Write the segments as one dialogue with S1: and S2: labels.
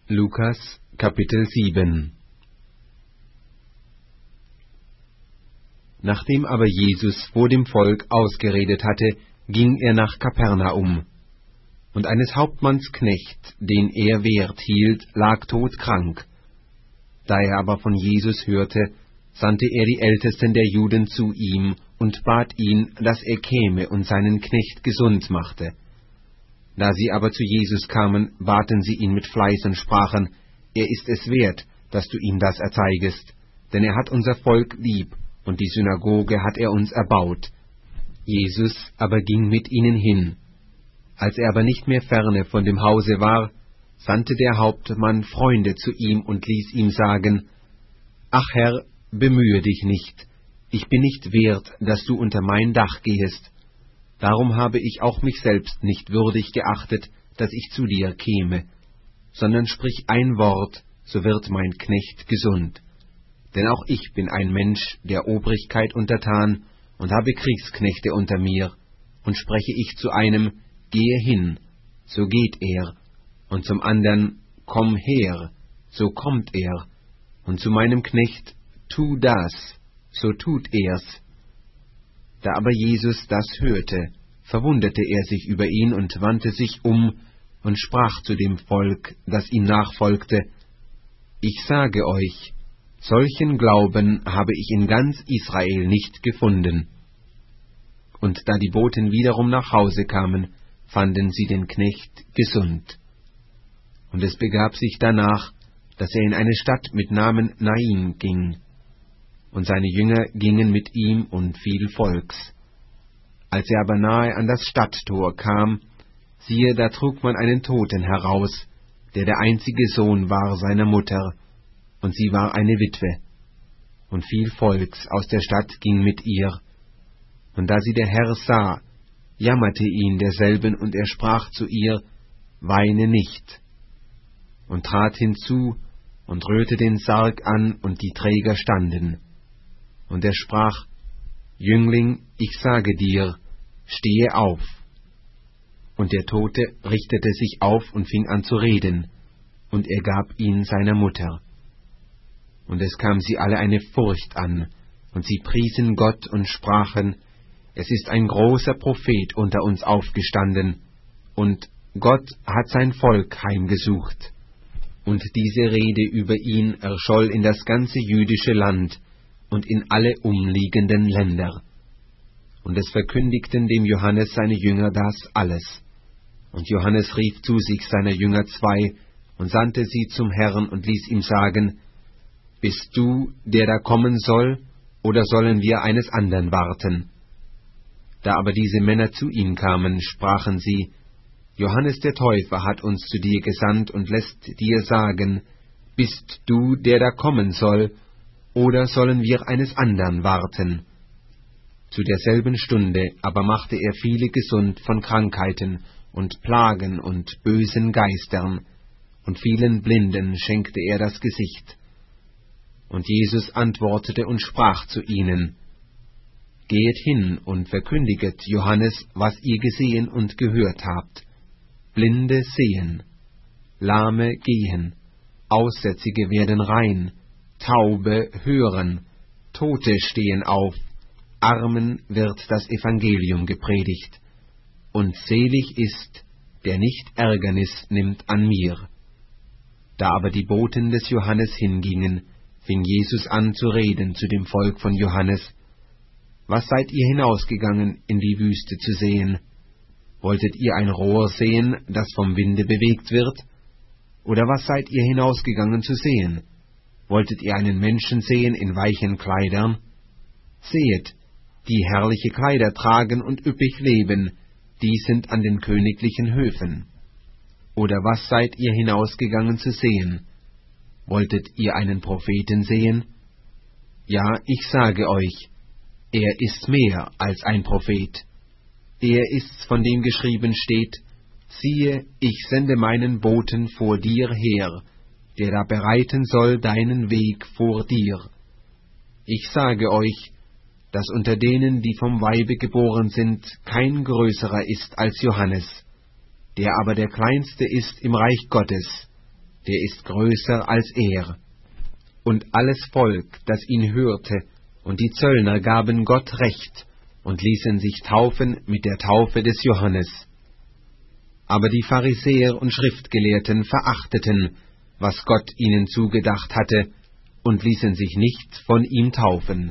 S1: Lukas, Kapitel 7. Nachdem aber Jesus vor dem Volk ausgeredet hatte, ging er nach Kapernaum. Und eines Hauptmanns Knecht, den er Wert hielt, lag todkrank. Da er aber von Jesus hörte, sandte er die Ältesten der Juden zu ihm und bat ihn, dass er käme und seinen Knecht gesund machte. Da sie aber zu Jesus kamen, baten sie ihn mit Fleiß und sprachen, er ist es wert, dass du ihm das erzeigest, denn er hat unser Volk lieb, und die Synagoge hat er uns erbaut. Jesus aber ging mit ihnen hin. Als er aber nicht mehr ferne von dem Hause war, sandte der Hauptmann Freunde zu ihm und ließ ihm sagen, »Ach Herr, bemühe dich nicht, ich bin nicht wert, dass du unter mein Dach gehest. Darum habe ich auch mich selbst nicht würdig geachtet, dass ich zu dir käme, sondern sprich ein Wort, so wird mein Knecht gesund. Denn auch ich bin ein Mensch der Obrigkeit untertan und habe Kriegsknechte unter mir, und spreche ich zu einem, gehe hin, so geht er, und zum andern, komm her, so kommt er, und zu meinem Knecht, tu das, so tut er's. Da aber Jesus das hörte, verwunderte er sich über ihn und wandte sich um und sprach zu dem Volk, das ihm nachfolgte, ich sage euch, solchen Glauben habe ich in ganz Israel nicht gefunden. Und da die Boten wiederum nach Hause kamen, fanden sie den Knecht gesund. Und es begab sich danach, dass er in eine Stadt mit Namen Nain ging. Und seine Jünger gingen mit ihm und viel Volks. Als er aber nahe an das Stadttor kam, siehe, da trug man einen Toten heraus, der einzige Sohn war seiner Mutter, und sie war eine Witwe. Und viel Volks aus der Stadt ging mit ihr. Und da sie der Herr sah, jammerte ihn derselben, und er sprach zu ihr, weine nicht. Und trat hinzu und rührte den Sarg an, und die Träger standen. Und er sprach, Jüngling, ich sage dir, stehe auf. Und der Tote richtete sich auf und fing an zu reden, und er gab ihn seiner Mutter. Und es kam sie alle eine Furcht an, und sie priesen Gott und sprachen, es ist ein großer Prophet unter uns aufgestanden, und Gott hat sein Volk heimgesucht. Und diese Rede über ihn erscholl in das ganze jüdische Land und in alle umliegenden Länder. Und es verkündigten dem Johannes seine Jünger das alles. Und Johannes rief zu sich seiner Jünger 2 und sandte sie zum Herrn und ließ ihm sagen, bist du, der da kommen soll, oder sollen wir eines andern warten? Da aber diese Männer zu ihm kamen, sprachen sie, Johannes der Täufer hat uns zu dir gesandt und lässt dir sagen, bist du, der da kommen soll, oder sollen wir eines andern warten? Zu derselben Stunde aber machte er viele gesund von Krankheiten und Plagen und bösen Geistern, und vielen Blinden schenkte er das Gesicht. Und Jesus antwortete und sprach zu ihnen, Gehet hin und verkündiget Johannes, was ihr gesehen und gehört habt. Blinde sehen, Lahme gehen, Aussätzige werden rein, Taube hören, Tote stehen auf, Armen wird das Evangelium gepredigt, und selig ist, der nicht Ärgernis nimmt an mir. Da aber die Boten des Johannes hingingen, fing Jesus an zu reden zu dem Volk von Johannes, was seid ihr hinausgegangen in die Wüste zu sehen? Wolltet ihr ein Rohr sehen, das vom Winde bewegt wird? Oder was seid ihr hinausgegangen zu sehen? Wolltet ihr einen Menschen sehen in weichen Kleidern? Sehet, die herrliche Kleider tragen und üppig leben, die sind an den königlichen Höfen. Oder was seid ihr hinausgegangen zu sehen? Wolltet ihr einen Propheten sehen? Ja, ich sage euch, er ist mehr als ein Prophet. Er ist's, von dem geschrieben steht, siehe, ich sende meinen Boten vor dir her, der da bereiten soll deinen Weg vor dir. Ich sage euch, dass unter denen, die vom Weibe geboren sind, kein größerer ist als Johannes, der aber der Kleinste ist im Reich Gottes. der ist größer als er. Und alles Volk, das ihn hörte, und die Zöllner gaben Gott Recht und ließen sich taufen mit der Taufe des Johannes. Aber die Pharisäer und Schriftgelehrten verachteten, was Gott ihnen zugedacht hatte, und ließen sich nicht von ihm taufen.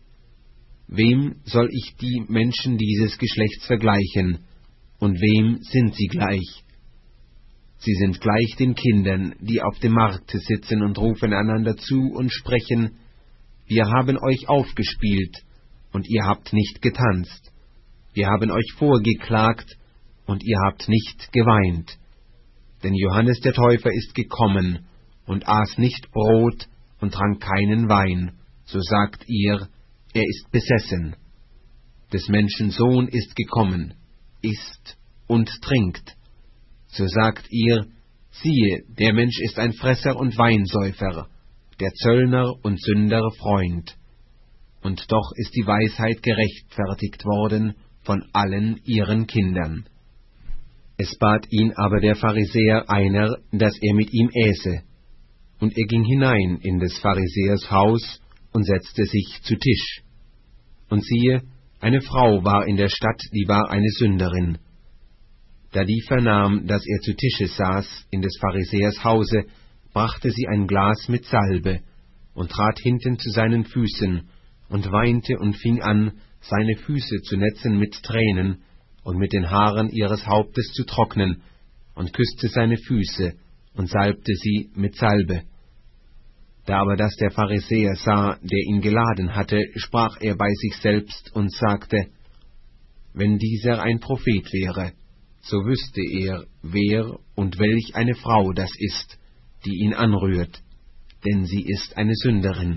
S1: Wem soll ich die Menschen dieses Geschlechts vergleichen, und wem sind sie gleich? Sie sind gleich den Kindern, die auf dem Markte sitzen und rufen einander zu und sprechen: Wir haben euch aufgespielt, und ihr habt nicht getanzt. Wir haben euch vorgeklagt, und ihr habt nicht geweint. Denn Johannes der Täufer ist gekommen und aß nicht Brot und trank keinen Wein, so sagt ihr, er ist besessen. Des Menschen Sohn ist gekommen, isst und trinkt. So sagt ihr, siehe, der Mensch ist ein Fresser und Weinsäufer, der Zöllner und Sünder Freund. Und doch ist die Weisheit gerechtfertigt worden von allen ihren Kindern. Es bat ihn aber der Pharisäer einer, dass er mit ihm äße. Und er ging hinein in des Pharisäers Haus und setzte sich zu Tisch. Und siehe, eine Frau war in der Stadt, die war eine Sünderin. Da die vernahm, dass er zu Tische saß in des Pharisäers Hause, brachte sie ein Glas mit Salbe und trat hinten zu seinen Füßen und weinte und fing an, seine Füße zu netzen mit Tränen und mit den Haaren ihres Hauptes zu trocknen, und küßte seine Füße und salbte sie mit Salbe. Da aber das der Pharisäer sah, der ihn geladen hatte, sprach er bei sich selbst und sagte: Wenn dieser ein Prophet wäre, so wüsste er, wer und welch eine Frau das ist, die ihn anrührt, denn sie ist eine Sünderin.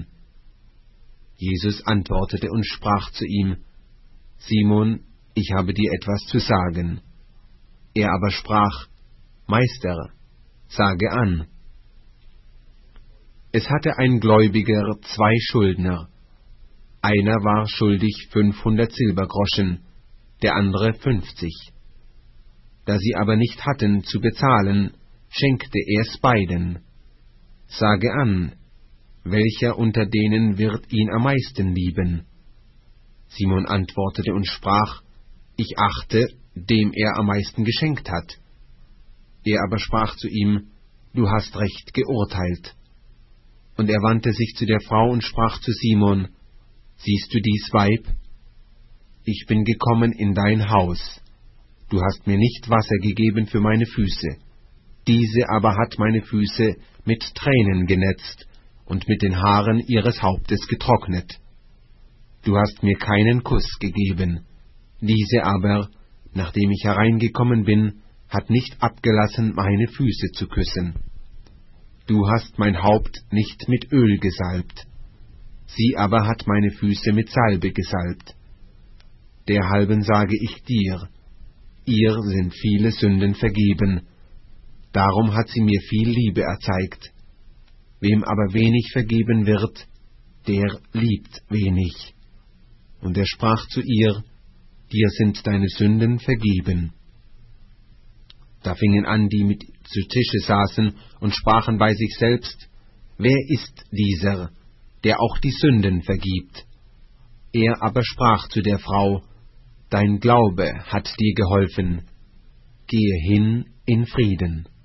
S1: Jesus antwortete und sprach zu ihm: Simon, ich habe dir etwas zu sagen. Er aber sprach: Meister, sage an. Es hatte ein Gläubiger 2 Schuldner. Einer war schuldig 500 Silbergroschen, der andere 50. Da sie aber nicht hatten zu bezahlen, schenkte er's beiden. Sage an, welcher unter denen wird ihn am meisten lieben? Simon antwortete und sprach: Ich achte, dem er am meisten geschenkt hat. Er aber sprach zu ihm: Du hast recht geurteilt. Und er wandte sich zu der Frau und sprach zu Simon: Siehst du dies Weib? Ich bin gekommen in dein Haus. Du hast mir nicht Wasser gegeben für meine Füße. Diese aber hat meine Füße mit Tränen genetzt und mit den Haaren ihres Hauptes getrocknet. Du hast mir keinen Kuss gegeben. Diese aber, nachdem ich hereingekommen bin, hat nicht abgelassen, meine Füße zu küssen. Du hast mein Haupt nicht mit Öl gesalbt. Sie aber hat meine Füße mit Salbe gesalbt. Derhalben sage ich dir, ihr sind viele Sünden vergeben, darum hat sie mir viel Liebe erzeigt. Wem aber wenig vergeben wird, der liebt wenig. Und er sprach zu ihr: Dir sind deine Sünden vergeben. Da fingen an, die mit zu Tische saßen, und sprachen bei sich selbst: Wer ist dieser, der auch die Sünden vergibt? Er aber sprach zu der Frau: Dein Glaube hat dir geholfen. Gehe hin in Frieden.